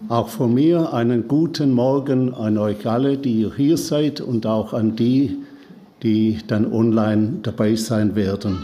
Auch von mir einen guten Morgen an euch alle, die ihr hier seid und auch an die, die dann online dabei sein werden.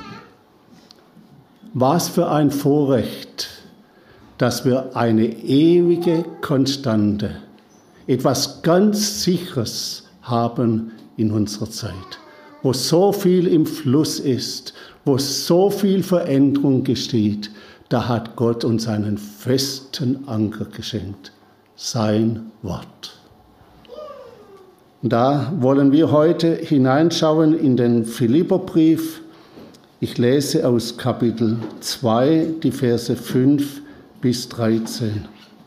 Was für ein Vorrecht, dass wir eine ewige Konstante, etwas ganz Sicheres haben in unserer Zeit, wo so viel im Fluss ist, wo so viel Veränderung geschieht. Da hat Gott uns einen festen Anker geschenkt, sein Wort. Und da wollen wir heute hineinschauen in den Philipperbrief. Ich lese aus Kapitel 2, die Verse 5 bis 13.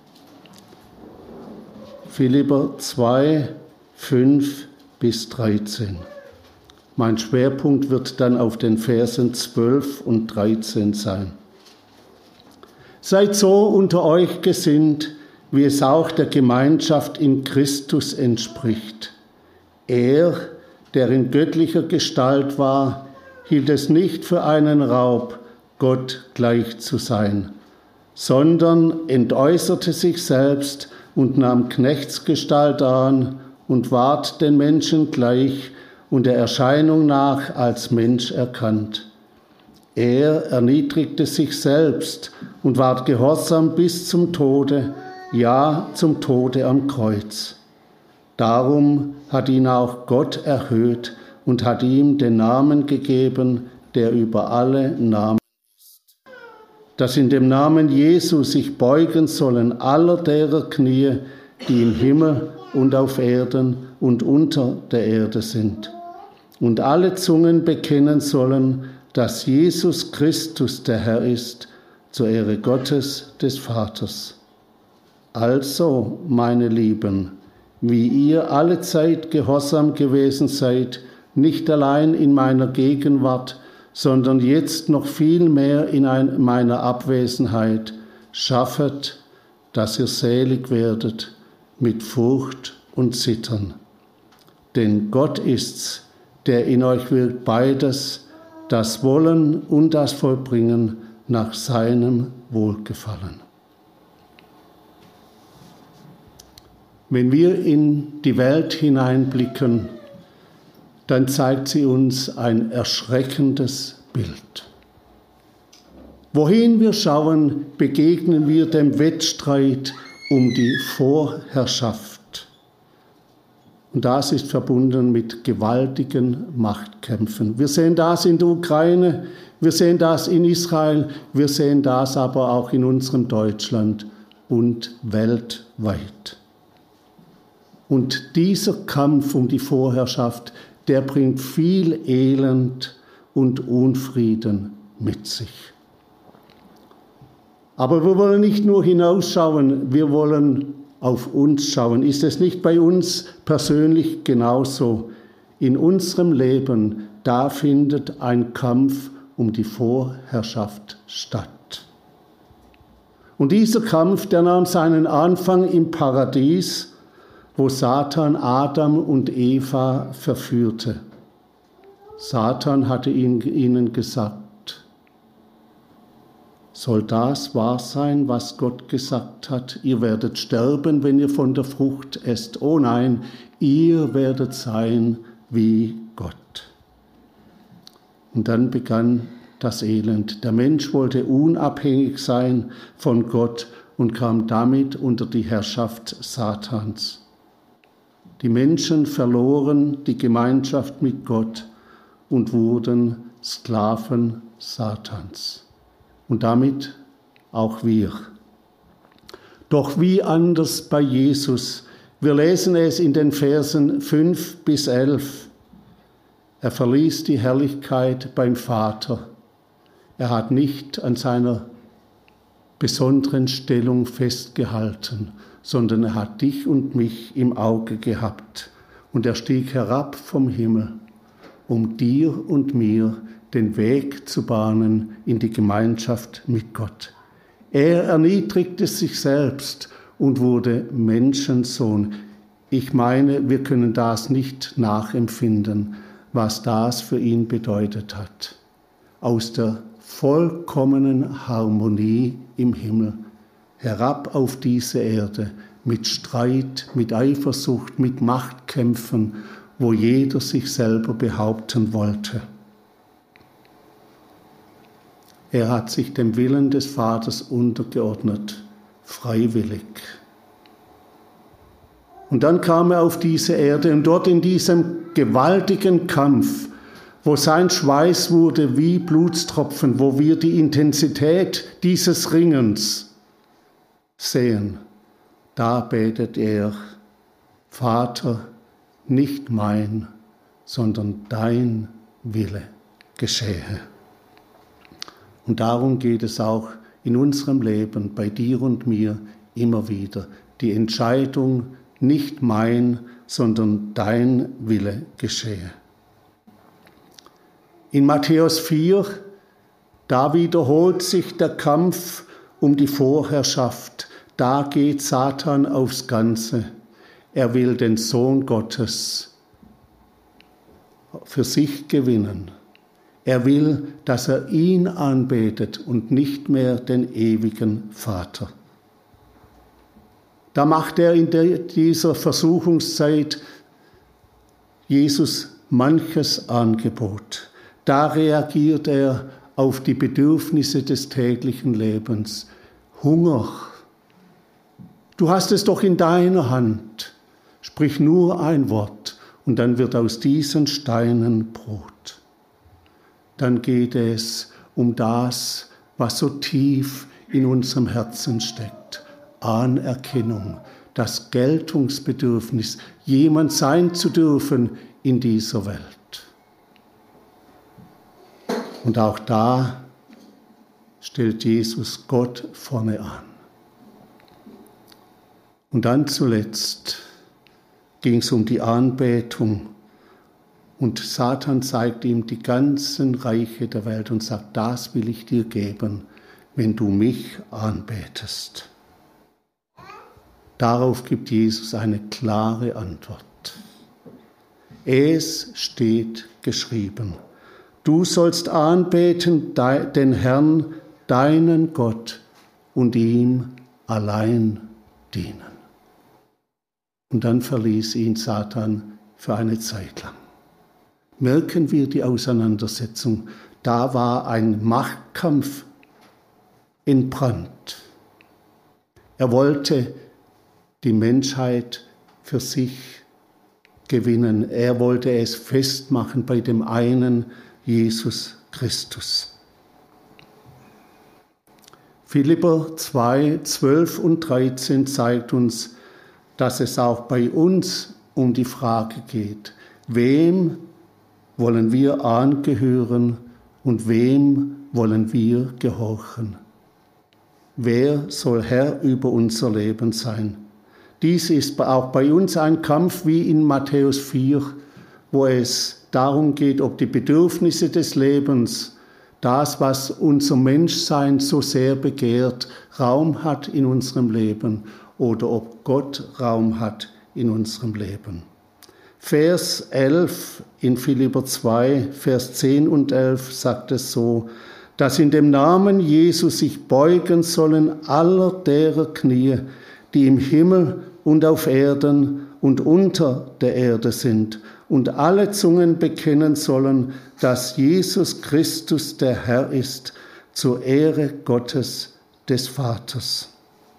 Philipper 2, 5 bis 13. Mein Schwerpunkt wird dann auf den Versen 12 und 13 sein. Seid so unter euch gesinnt, wie es auch der Gemeinschaft in Christus entspricht. Er, der in göttlicher Gestalt war, hielt es nicht für einen Raub, Gott gleich zu sein, sondern entäußerte sich selbst und nahm Knechtsgestalt an und ward den Menschen gleich und der Erscheinung nach als Mensch erkannt. Er erniedrigte sich selbst und ward gehorsam bis zum Tode, ja, zum Tode am Kreuz. Darum hat ihn auch Gott erhöht und hat ihm den Namen gegeben, der über alle Namen ist. Dass in dem Namen Jesu sich beugen sollen aller derer Knie, die im Himmel und auf Erden und unter der Erde sind. Und alle Zungen bekennen sollen, dass Jesus Christus der Herr ist, zur Ehre Gottes des Vaters. Also, meine Lieben, wie ihr alle Zeit gehorsam gewesen seid, nicht allein in meiner Gegenwart, sondern jetzt noch viel mehr in meiner Abwesenheit, schaffet, dass ihr selig werdet mit Furcht und Zittern. Denn Gott ist's, der in euch wirkt beides, das Wollen und das Vollbringen nach seinem Wohlgefallen. Wenn wir in die Welt hineinblicken, dann zeigt sie uns ein erschreckendes Bild. Wohin wir schauen, begegnen wir dem Wettstreit um die Vorherrschaft. Und das ist verbunden mit gewaltigen Machtkämpfen. Wir sehen das in der Ukraine, wir sehen das in Israel, wir sehen das aber auch in unserem Deutschland und weltweit. Und dieser Kampf um die Vorherrschaft, der bringt viel Elend und Unfrieden mit sich. Aber wir wollen nicht nur hinausschauen, wir wollen auf uns schauen. Ist es nicht bei uns persönlich genauso? In unserem Leben, da findet ein Kampf um die Vorherrschaft statt. Und dieser Kampf, der nahm seinen Anfang im Paradies, wo Satan Adam und Eva verführte. Satan hatte ihnen gesagt, soll das wahr sein, was Gott gesagt hat? Ihr werdet sterben, wenn ihr von der Frucht esst. Oh nein, ihr werdet sein wie Gott. Und dann begann das Elend. Der Mensch wollte unabhängig sein von Gott und kam damit unter die Herrschaft Satans. Die Menschen verloren die Gemeinschaft mit Gott und wurden Sklaven Satans. Und damit auch wir. Doch wie anders bei Jesus. Wir lesen es in den Versen 5 bis 11. Er verließ die Herrlichkeit beim Vater. Er hat nicht an seiner besonderen Stellung festgehalten, sondern er hat dich und mich im Auge gehabt. Und er stieg herab vom Himmel, um dir und mir den Weg zu bahnen in die Gemeinschaft mit Gott. Er erniedrigte sich selbst und wurde Menschensohn. Ich meine, wir können das nicht nachempfinden, was das für ihn bedeutet hat. Aus der vollkommenen Harmonie im Himmel herab auf diese Erde, mit Streit, mit Eifersucht, mit Machtkämpfen, wo jeder sich selber behaupten wollte. Er hat sich dem Willen des Vaters untergeordnet, freiwillig. Und dann kam er auf diese Erde und dort in diesem gewaltigen Kampf, wo sein Schweiß wurde wie Blutstropfen, wo wir die Intensität dieses Ringens sehen, da betet er, Vater, nicht mein, sondern dein Wille geschehe. Und darum geht es auch in unserem Leben, bei dir und mir, immer wieder. Die Entscheidung, nicht mein, sondern dein Wille geschehe. In Matthäus 4, da wiederholt sich der Kampf um die Vorherrschaft. Da geht Satan aufs Ganze. Er will den Sohn Gottes für sich gewinnen. Er will, dass er ihn anbetet und nicht mehr den ewigen Vater. Da macht er in dieser Versuchungszeit Jesus manches Angebot. Da reagiert er auf die Bedürfnisse des täglichen Lebens. Hunger. Du hast es doch in deiner Hand. Sprich nur ein Wort und dann wird aus diesen Steinen Brot. Dann geht es um das, was so tief in unserem Herzen steckt. Anerkennung, das Geltungsbedürfnis, jemand sein zu dürfen in dieser Welt. Und auch da stellt Jesus Gott vorne an. Und dann zuletzt ging es um die Anbetung. Und Satan zeigt ihm die ganzen Reiche der Welt und sagt, das will ich dir geben, wenn du mich anbetest. Darauf gibt Jesus eine klare Antwort. Es steht geschrieben, du sollst anbeten den Herrn, deinen Gott, und ihm allein dienen. Und dann verließ ihn Satan für eine Zeit lang. Merken wir die Auseinandersetzung. Da war ein Machtkampf entbrannt. Er wollte die Menschheit für sich gewinnen. Er wollte es festmachen bei dem einen Jesus Christus. Philipper 2, 12 und 13 zeigt uns, dass es auch bei uns um die Frage geht, wem wollen wir angehören und wem wollen wir gehorchen? Wer soll Herr über unser Leben sein? Dies ist auch bei uns ein Kampf wie in Matthäus 4, wo es darum geht, ob die Bedürfnisse des Lebens, das, was unser Menschsein so sehr begehrt, Raum hat in unserem Leben oder ob Gott Raum hat in unserem Leben. Vers 11 in Philipper 2, Vers 10 und 11 sagt es so, dass in dem Namen Jesus sich beugen sollen aller derer Knie, die im Himmel und auf Erden und unter der Erde sind, und alle Zungen bekennen sollen, dass Jesus Christus der Herr ist, zur Ehre Gottes des Vaters.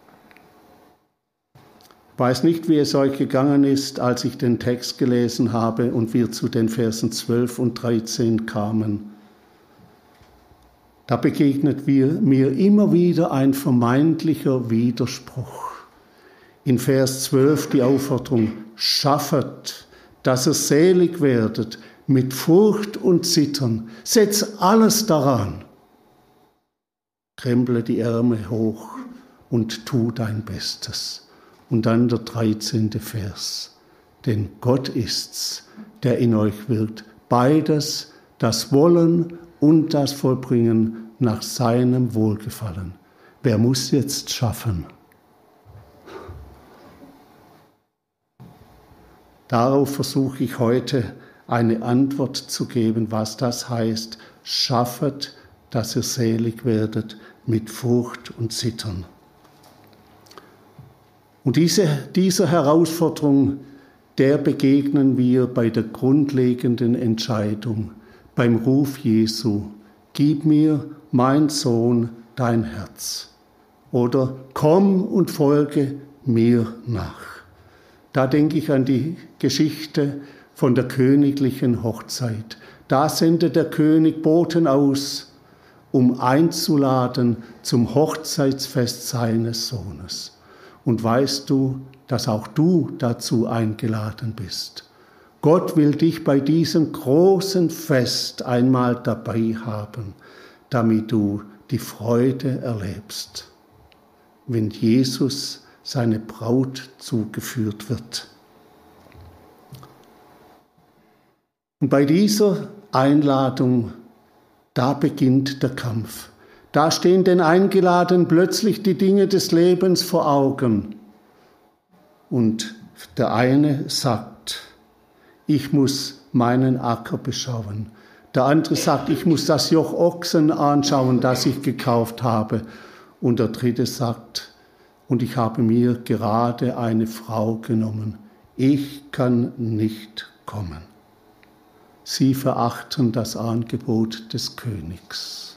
Ich weiß nicht, wie es euch gegangen ist, als ich den Text gelesen habe und wir zu den Versen 12 und 13 kamen. Da begegnet mir immer wieder ein vermeintlicher Widerspruch. In Vers 12 die Aufforderung, schaffet, dass ihr selig werdet, mit Furcht und Zittern. Setz alles daran. Kremple die Ärmel hoch und tu dein Bestes. Und dann der 13. Vers. Denn Gott ist's, der in euch wirkt. Beides, das Wollen und das Vollbringen nach seinem Wohlgefallen. Wer muss jetzt schaffen? Darauf versuche ich heute eine Antwort zu geben, was das heißt. Schaffet, dass ihr selig werdet mit Furcht und Zittern. Und dieser Herausforderung, der begegnen wir bei der grundlegenden Entscheidung, beim Ruf Jesu: Gib mir, mein Sohn, dein Herz. Oder komm und folge mir nach. Da denke ich an die Geschichte von der königlichen Hochzeit. Da sendet der König Boten aus, um einzuladen zum Hochzeitsfest seines Sohnes. Und weißt du, dass auch du dazu eingeladen bist? Gott will dich bei diesem großen Fest einmal dabei haben, damit du die Freude erlebst, wenn Jesus seine Braut zugeführt wird. Und bei dieser Einladung, da beginnt der Kampf. Da stehen den Eingeladenen plötzlich die Dinge des Lebens vor Augen. Und der eine sagt: Ich muss meinen Acker beschauen. Der andere sagt: Ich muss das Joch Ochsen anschauen, das ich gekauft habe. Und der dritte sagt: Und ich habe mir gerade eine Frau genommen. Ich kann nicht kommen. Sie verachten das Angebot des Königs.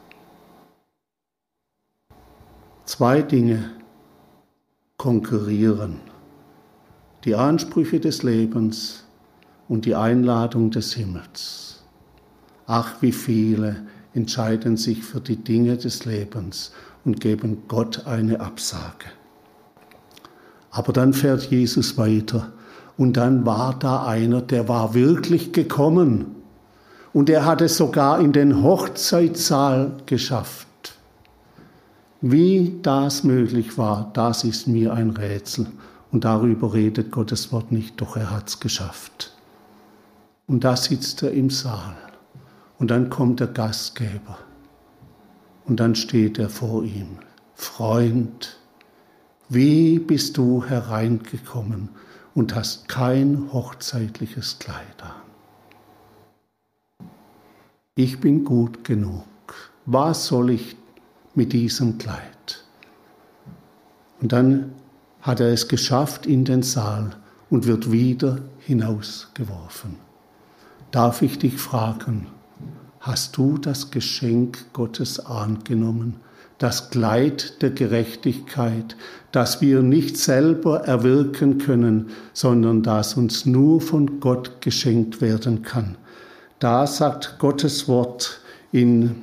Zwei Dinge konkurrieren: die Ansprüche des Lebens und die Einladung des Himmels. Ach, wie viele entscheiden sich für die Dinge des Lebens und geben Gott eine Absage. Aber dann fährt Jesus weiter und dann war da einer, der war wirklich gekommen und er hat es sogar in den Hochzeitssaal geschafft. Wie das möglich war, das ist mir ein Rätsel. Und darüber redet Gottes Wort nicht, doch er hat es geschafft. Und da sitzt er im Saal. Und dann kommt der Gastgeber. Und dann steht er vor ihm. Freund, wie bist du hereingekommen und hast kein hochzeitliches Kleid an? Ich bin gut genug. Was soll ich mit diesem Kleid? Und dann hat er es geschafft in den Saal und wird wieder hinausgeworfen. Darf ich dich fragen, hast du das Geschenk Gottes angenommen, das Kleid der Gerechtigkeit, das wir nicht selber erwirken können, sondern das uns nur von Gott geschenkt werden kann? Da sagt Gottes Wort in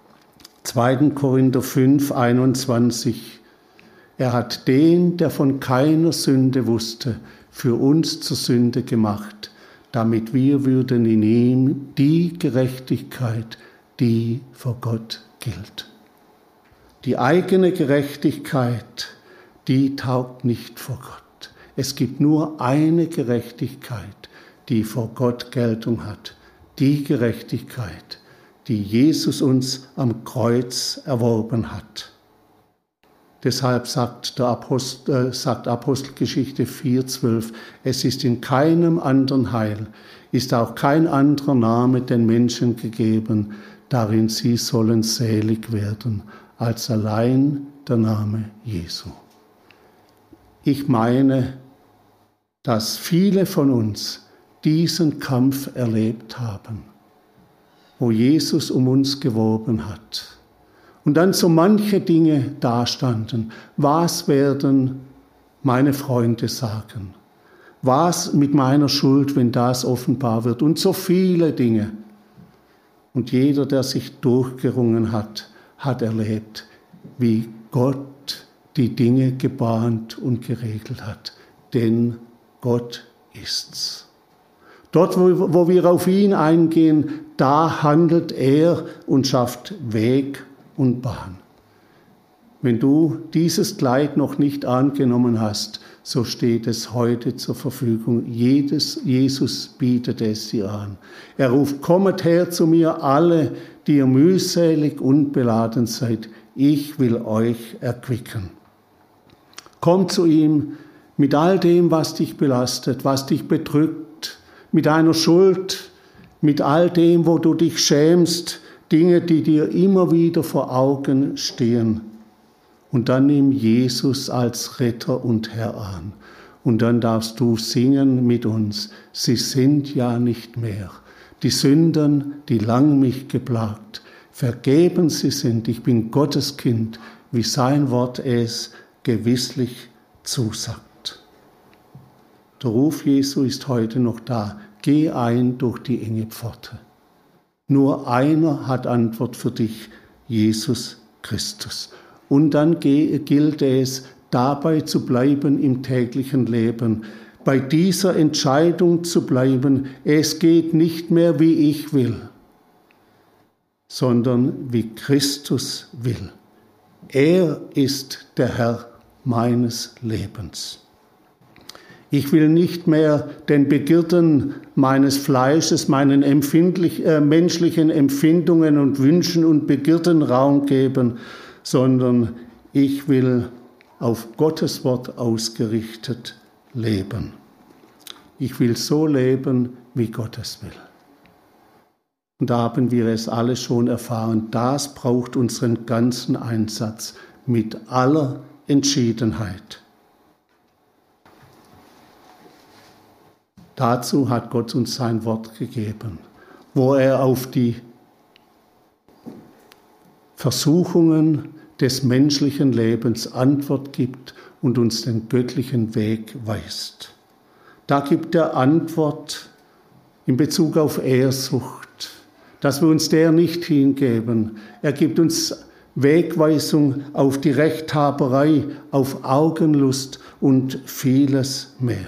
2. Korinther 5, 21, er hat den, der von keiner Sünde wusste, für uns zur Sünde gemacht, damit wir würden in ihm die Gerechtigkeit, die vor Gott gilt. Die eigene Gerechtigkeit, die taugt nicht vor Gott. Es gibt nur eine Gerechtigkeit, die vor Gott Geltung hat. Die Gerechtigkeit, die Jesus uns am Kreuz erworben hat. Deshalb sagt Apostelgeschichte 4,12, es ist in keinem anderen Heil, ist auch kein anderer Name den Menschen gegeben, darin sie sollen selig werden, als allein der Name Jesu. Ich meine, dass viele von uns diesen Kampf erlebt haben, wo Jesus um uns geworben hat. Und dann so manche Dinge dastanden. Was werden meine Freunde sagen? Was mit meiner Schuld, wenn das offenbar wird? Und so viele Dinge. Und jeder, der sich durchgerungen hat, hat erlebt, wie Gott die Dinge gebahnt und geregelt hat. Denn Gott ist's. Dort, wo wir auf ihn eingehen, da handelt er und schafft Weg und Bahn. Wenn du dieses Kleid noch nicht angenommen hast, so steht es heute zur Verfügung. Jesus bietet es dir an. Er ruft: Kommet her zu mir, alle, die ihr mühselig und beladen seid. Ich will euch erquicken. Komm zu ihm mit all dem, was dich belastet, was dich bedrückt, mit deiner Schuld, mit all dem, wo du dich schämst, Dinge, die dir immer wieder vor Augen stehen. Und dann nimm Jesus als Retter und Herr an. Und dann darfst du singen mit uns, sie sind ja nicht mehr. Die Sünden, die lang mich geplagt, vergeben sie sind, ich bin Gottes Kind, wie sein Wort es gewisslich zusagt. Der Ruf Jesu ist heute noch da. Geh ein durch die enge Pforte. Nur einer hat Antwort für dich, Jesus Christus. Und dann gilt es, dabei zu bleiben im täglichen Leben, bei dieser Entscheidung zu bleiben, es geht nicht mehr, wie ich will, sondern wie Christus will. Er ist der Herr meines Lebens. Ich will nicht mehr den Begierden meines Fleisches, meinen menschlichen Empfindungen und Wünschen und Begierden Raum geben, sondern ich will auf Gottes Wort ausgerichtet leben. Ich will so leben, wie Gott es will. Und da haben wir es alle schon erfahren. Das braucht unseren ganzen Einsatz mit aller Entschiedenheit. Dazu hat Gott uns sein Wort gegeben, wo er auf die Versuchungen des menschlichen Lebens Antwort gibt und uns den göttlichen Weg weist. Da gibt er Antwort in Bezug auf Ehrsucht, dass wir uns der nicht hingeben. Er gibt uns Wegweisung auf die Rechthaberei, auf Augenlust und vieles mehr.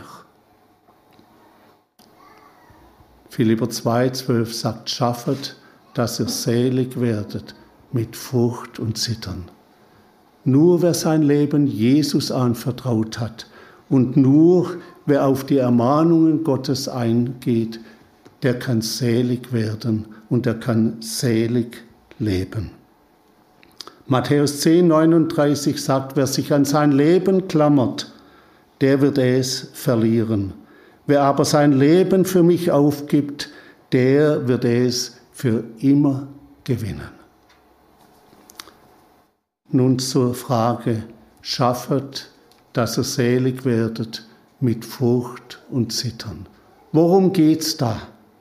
Philipper 2,12 sagt, schaffet, dass ihr selig werdet mit Furcht und Zittern. Nur wer sein Leben Jesus anvertraut hat und nur wer auf die Ermahnungen Gottes eingeht, der kann selig werden und er kann selig leben. Matthäus 10,39 sagt, wer sich an sein Leben klammert, der wird es verlieren. Wer aber sein Leben für mich aufgibt, der wird es für immer gewinnen. Nun zur Frage, schaffet, dass ihr selig werdet mit Furcht und Zittern. Worum geht's da?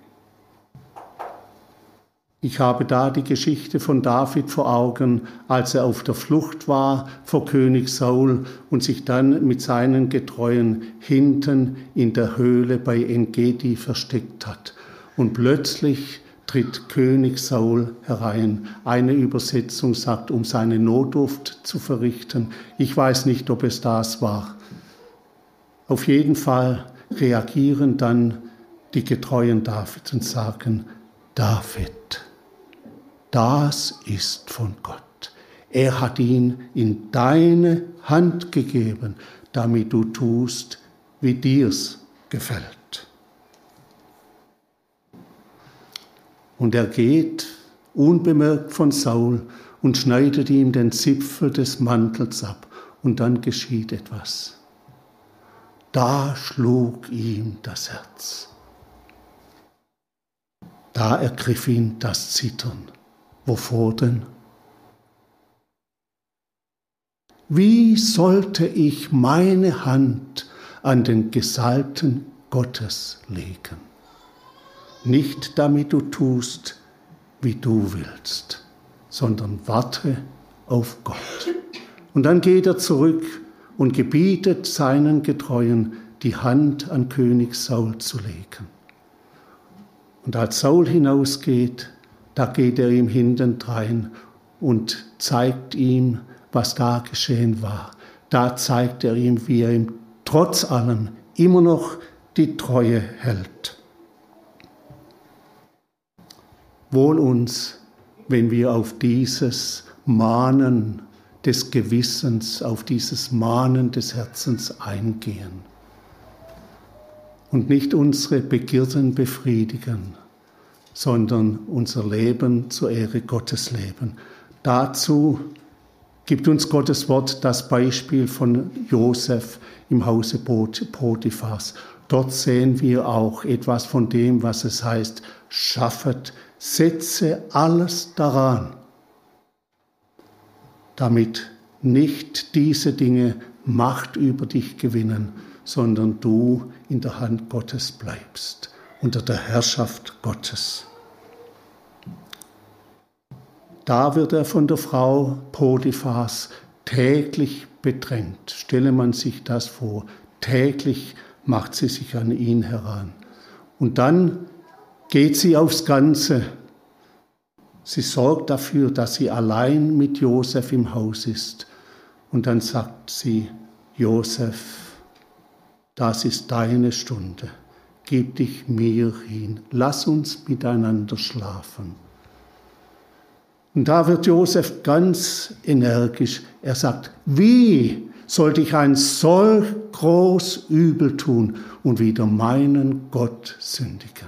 Ich habe da die Geschichte von David vor Augen, als er auf der Flucht war vor König Saul und sich dann mit seinen Getreuen hinten in der Höhle bei En-Gedi versteckt hat. Und plötzlich tritt König Saul herein. Eine Übersetzung sagt, um seine Notdurft zu verrichten. Ich weiß nicht, ob es das war. Auf jeden Fall reagieren dann die Getreuen Davids und sagen, David, das ist von Gott. Er hat ihn in deine Hand gegeben, damit du tust, wie dir's gefällt. Und er geht unbemerkt von Saul und schneidet ihm den Zipfel des Mantels ab. Und dann geschieht etwas. Da schlug ihm das Herz. Da ergriff ihn das Zittern. Wovor denn? Wie sollte ich meine Hand an den Gesalbten Gottes legen? Nicht damit du tust, wie du willst, sondern warte auf Gott. Und dann geht er zurück und gebietet seinen Getreuen, die Hand an König Saul zu legen. Und als Saul hinausgeht, da geht er ihm hintendrein und zeigt ihm, was da geschehen war. Da zeigt er ihm, wie er ihm trotz allem immer noch die Treue hält. Wohl uns, wenn wir auf dieses Mahnen des Gewissens, auf dieses Mahnen des Herzens eingehen und nicht unsere Begierden befriedigen, sondern unser Leben zur Ehre Gottes leben. Dazu gibt uns Gottes Wort das Beispiel von Josef im Hause Potiphars. Dort sehen wir auch etwas von dem, was es heißt, schaffet, setze alles daran, damit nicht diese Dinge Macht über dich gewinnen, sondern du in der Hand Gottes bleibst, unter der Herrschaft Gottes. Da wird er von der Frau Potiphars täglich bedrängt. Stelle man sich das vor. Täglich macht sie sich an ihn heran. Und dann geht sie aufs Ganze. Sie sorgt dafür, dass sie allein mit Josef im Haus ist. Und dann sagt sie, Josef, das ist deine Stunde. Gib dich mir hin. Lass uns miteinander schlafen. Und da wird Josef ganz energisch. Er sagt, wie sollte ich ein solch groß Übel tun und wider meinen Gott sündigen?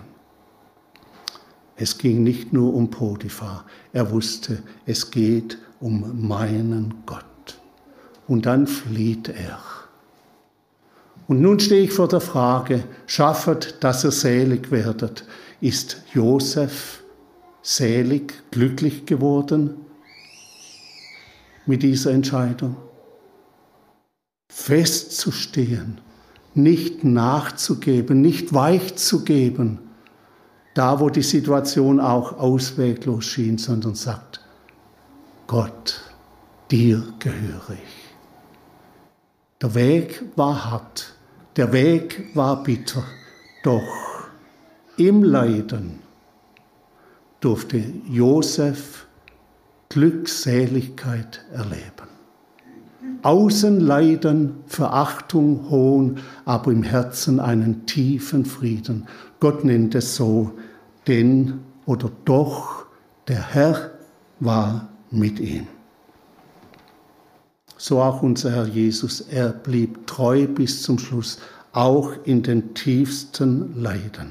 Es ging nicht nur um Potiphar. Er wusste, es geht um meinen Gott. Und dann flieht er. Und nun stehe ich vor der Frage, schaffet, dass ihr selig werdet. Ist Josef selig, glücklich geworden mit dieser Entscheidung? Festzustehen, nicht nachzugeben, nicht weich zu geben, da wo die Situation auch ausweglos schien, sondern sagt, Gott, dir gehöre ich. Der Weg war hart, der Weg war bitter, doch im Leiden durfte Josef Glückseligkeit erleben. Außen Leiden, Verachtung, Hohn, aber im Herzen einen tiefen Frieden. Gott nennt es so, denn oder doch der Herr war mit ihm. So auch unser Herr Jesus, er blieb treu bis zum Schluss, auch in den tiefsten Leiden.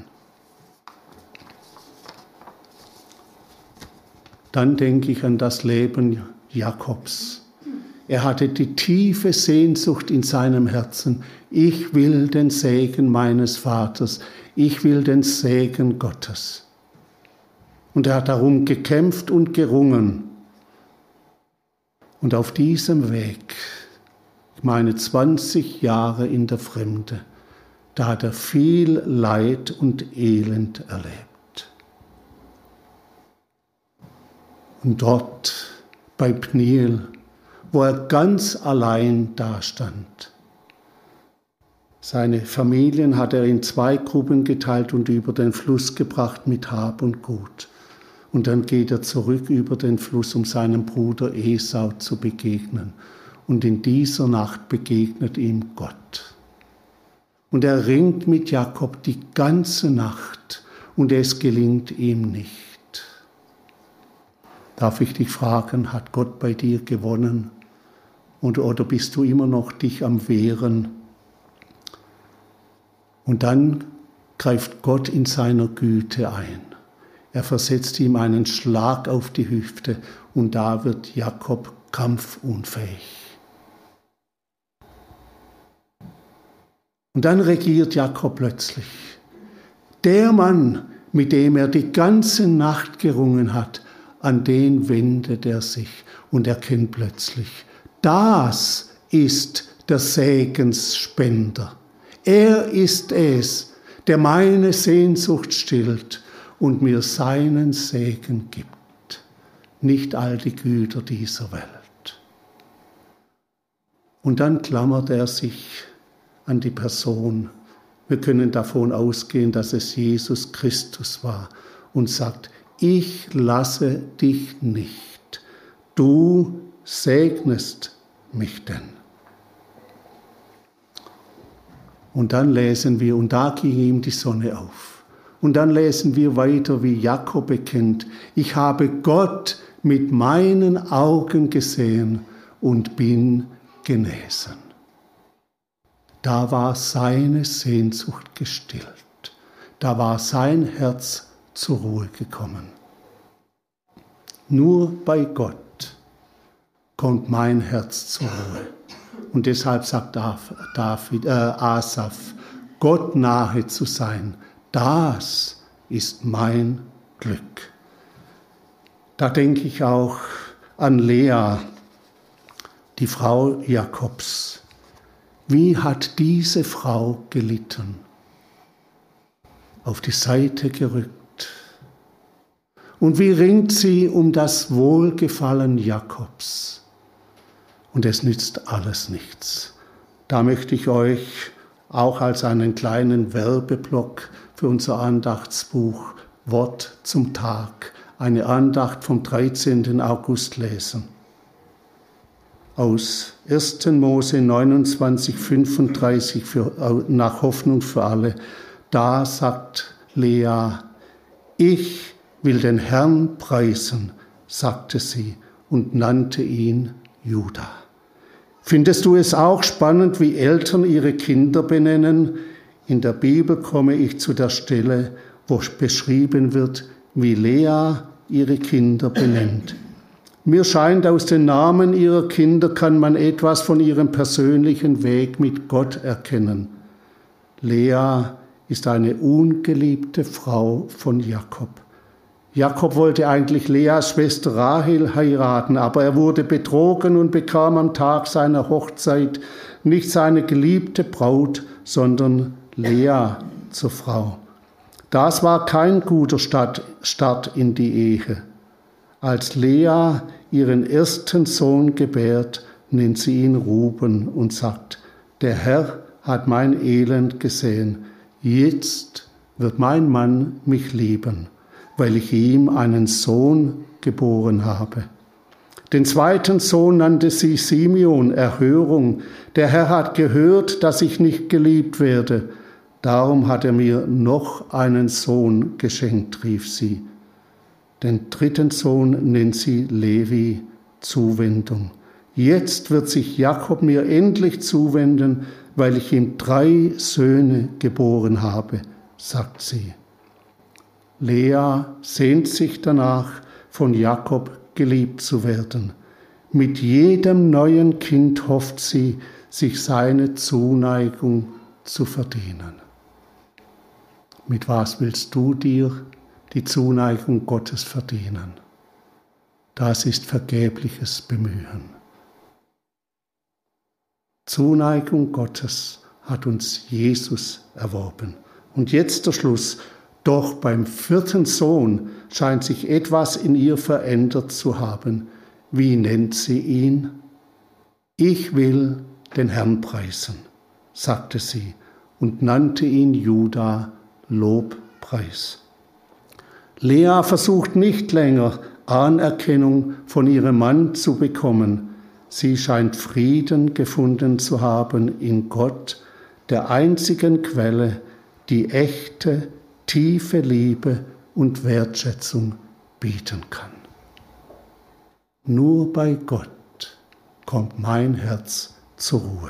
Dann denke ich an das Leben Jakobs. Er hatte die tiefe Sehnsucht in seinem Herzen. Ich will den Segen meines Vaters. Ich will den Segen Gottes. Und er hat darum gekämpft und gerungen. Und auf diesem Weg, ich meine 20 Jahre in der Fremde, da hat er viel Leid und Elend erlebt. Und dort bei Pniel, wo er ganz allein dastand. Seine Familien hat er in 2 Gruppen geteilt und über den Fluss gebracht mit Hab und Gut. Und dann geht er zurück über den Fluss, um seinem Bruder Esau zu begegnen. Und in dieser Nacht begegnet ihm Gott. Und er ringt mit Jakob die ganze Nacht und es gelingt ihm nicht. Darf ich dich fragen, hat Gott bei dir gewonnen? Oder bist du immer noch dich am Wehren? Und dann greift Gott in seiner Güte ein. Er versetzt ihm einen Schlag auf die Hüfte und da wird Jakob kampfunfähig. Und dann regiert Jakob plötzlich. Der Mann, mit dem er die ganze Nacht gerungen hat, an den wendet er sich und erkennt plötzlich, das ist der Segensspender. Er ist es, der meine Sehnsucht stillt und mir seinen Segen gibt, nicht all die Güter dieser Welt. Und dann klammert er sich an die Person. Wir können davon ausgehen, dass es Jesus Christus war und sagt, ich lasse dich nicht, du segnest mich denn. Und dann lesen wir, und da ging ihm die Sonne auf. Und dann lesen wir weiter, wie Jakob bekennt, ich habe Gott mit meinen Augen gesehen und bin genesen. Da war seine Sehnsucht gestillt. Da war sein Herz zur Ruhe gekommen. Nur bei Gott kommt mein Herz zur Ruhe. Und deshalb sagt Asaf, Gott nahe zu sein, das ist mein Glück. Da denke ich auch an Lea, die Frau Jakobs. Wie hat diese Frau gelitten? Auf die Seite gerückt. Und wie ringt sie um das Wohlgefallen Jakobs? Und es nützt alles nichts. Da möchte ich euch auch als einen kleinen Werbeblock für unser Andachtsbuch Wort zum Tag, eine Andacht vom 13. August lesen. Aus 1. Mose 29,35 nach Hoffnung für alle. Da sagt Lea, ich will den Herrn preisen, sagte sie und nannte ihn Juda. Findest du es auch spannend, wie Eltern ihre Kinder benennen? In der Bibel komme ich zu der Stelle, wo beschrieben wird, wie Lea ihre Kinder benennt. Mir scheint, aus den Namen ihrer Kinder kann man etwas von ihrem persönlichen Weg mit Gott erkennen. Lea ist eine ungeliebte Frau von Jakob. Jakob wollte eigentlich Leas Schwester Rahel heiraten, aber er wurde betrogen und bekam am Tag seiner Hochzeit nicht seine geliebte Braut, sondern Lea zur Frau. Das war kein guter Start in die Ehe. Als Lea ihren ersten Sohn gebärt, nennt sie ihn Ruben und sagt, der Herr hat mein Elend gesehen, jetzt wird mein Mann mich lieben, weil ich ihm einen Sohn geboren habe. Den zweiten Sohn nannte sie Simeon, Erhörung. Der Herr hat gehört, dass ich nicht geliebt werde. Darum hat er mir noch einen Sohn geschenkt, rief sie. Den dritten Sohn nennt sie Levi, Zuwendung. Jetzt wird sich Jakob mir endlich zuwenden, weil ich ihm 3 Söhne geboren habe, sagt sie. Lea sehnt sich danach, von Jakob geliebt zu werden. Mit jedem neuen Kind hofft sie, sich seine Zuneigung zu verdienen. Mit was willst du dir die Zuneigung Gottes verdienen? Das ist vergebliches Bemühen. Zuneigung Gottes hat uns Jesus erworben. Und jetzt der Schluss. Doch beim 4. Sohn scheint sich etwas in ihr verändert zu haben. Wie nennt sie ihn? Ich will den Herrn preisen, sagte sie und nannte ihn Juda, Lobpreis. Lea versucht nicht länger, Anerkennung von ihrem Mann zu bekommen. Sie scheint Frieden gefunden zu haben in Gott, der einzigen Quelle, die echte, tiefe Liebe und Wertschätzung bieten kann. Nur bei Gott kommt mein Herz zur Ruhe.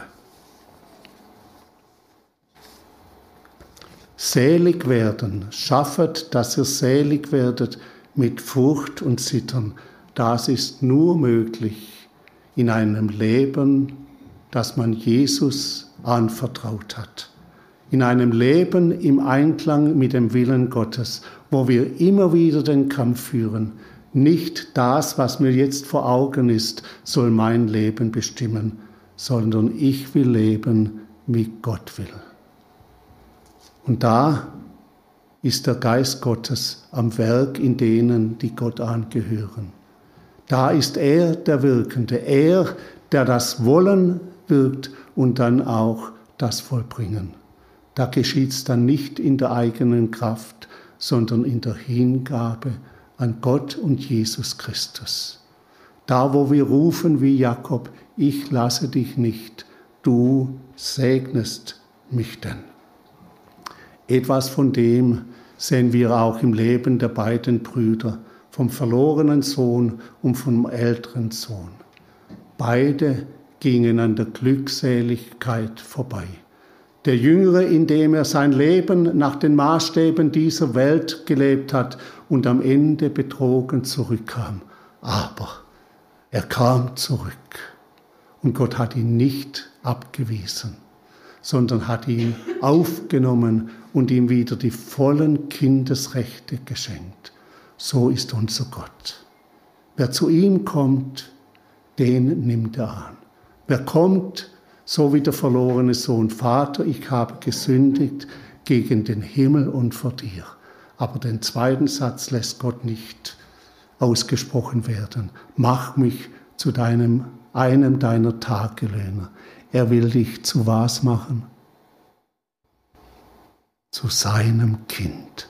Selig werden, schaffet, dass ihr selig werdet mit Furcht und Zittern. Das ist nur möglich in einem Leben, das man Jesus anvertraut hat. In einem Leben im Einklang mit dem Willen Gottes, wo wir immer wieder den Kampf führen. Nicht das, was mir jetzt vor Augen ist, soll mein Leben bestimmen, sondern ich will leben, wie Gott will. Und da ist der Geist Gottes am Werk in denen, die Gott angehören. Da ist er der Wirkende, er, der das Wollen wirkt und dann auch das Vollbringen. Da geschieht es dann nicht in der eigenen Kraft, sondern in der Hingabe an Gott und Jesus Christus. Da, wo wir rufen wie Jakob, ich lasse dich nicht, du segnest mich denn. Etwas von dem sehen wir auch im Leben der beiden Brüder, vom verlorenen Sohn und vom älteren Sohn. Beide gingen an der Glückseligkeit vorbei. Der Jüngere, indem er sein Leben nach den Maßstäben dieser Welt gelebt hat und am Ende betrogen zurückkam. Aber er kam zurück und Gott hat ihn nicht abgewiesen, sondern hat ihn aufgenommen und ihm wieder die vollen Kindesrechte geschenkt. So ist unser Gott. Wer zu ihm kommt, den nimmt er an. Wer kommt, so wie der verlorene Sohn: Vater, ich habe gesündigt gegen den Himmel und vor dir. Aber den zweiten Satz lässt Gott nicht ausgesprochen werden. Mach mich zu einem deiner Tagelöhner. Er will dich zu was machen? Zu seinem Kind.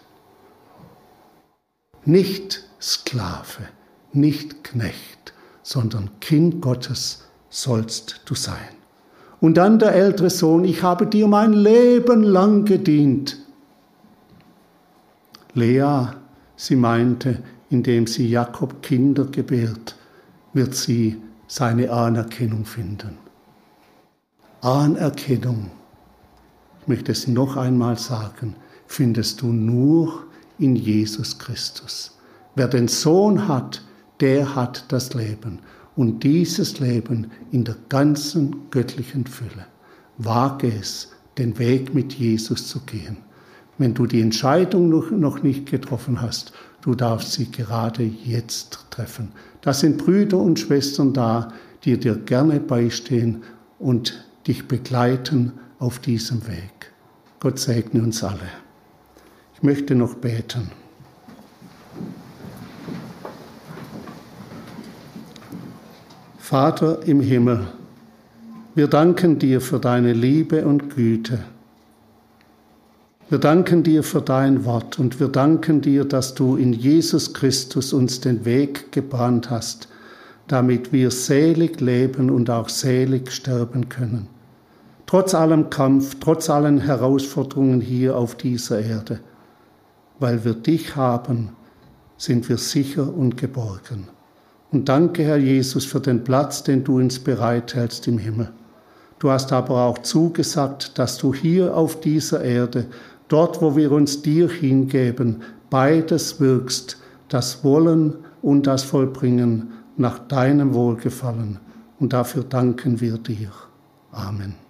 Nicht Sklave, nicht Knecht, sondern Kind Gottes sollst du sein. Und dann der ältere Sohn: Ich habe dir mein Leben lang gedient. Lea, sie meinte, indem sie Jakob Kinder gebärt, wird sie seine Anerkennung finden. Anerkennung, ich möchte es noch einmal sagen, findest du nur in Jesus Christus. Wer den Sohn hat, der hat das Leben. Und dieses Leben in der ganzen göttlichen Fülle. Wage es, den Weg mit Jesus zu gehen. Wenn du die Entscheidung noch nicht getroffen hast, du darfst sie gerade jetzt treffen. Da sind Brüder und Schwestern da, die dir gerne beistehen und dich begleiten auf diesem Weg. Gott segne uns alle. Ich möchte noch beten. Vater im Himmel, wir danken dir für deine Liebe und Güte. Wir danken dir für dein Wort und wir danken dir, dass du in Jesus Christus uns den Weg gebahnt hast, damit wir selig leben und auch selig sterben können. Trotz allem Kampf, trotz allen Herausforderungen hier auf dieser Erde. Weil wir dich haben, sind wir sicher und geborgen. Und danke, Herr Jesus, für den Platz, den du uns bereithältst im Himmel. Du hast aber auch zugesagt, dass du hier auf dieser Erde, dort, wo wir uns dir hingeben, beides wirkst, das Wollen und das Vollbringen nach deinem Wohlgefallen. Und dafür danken wir dir. Amen.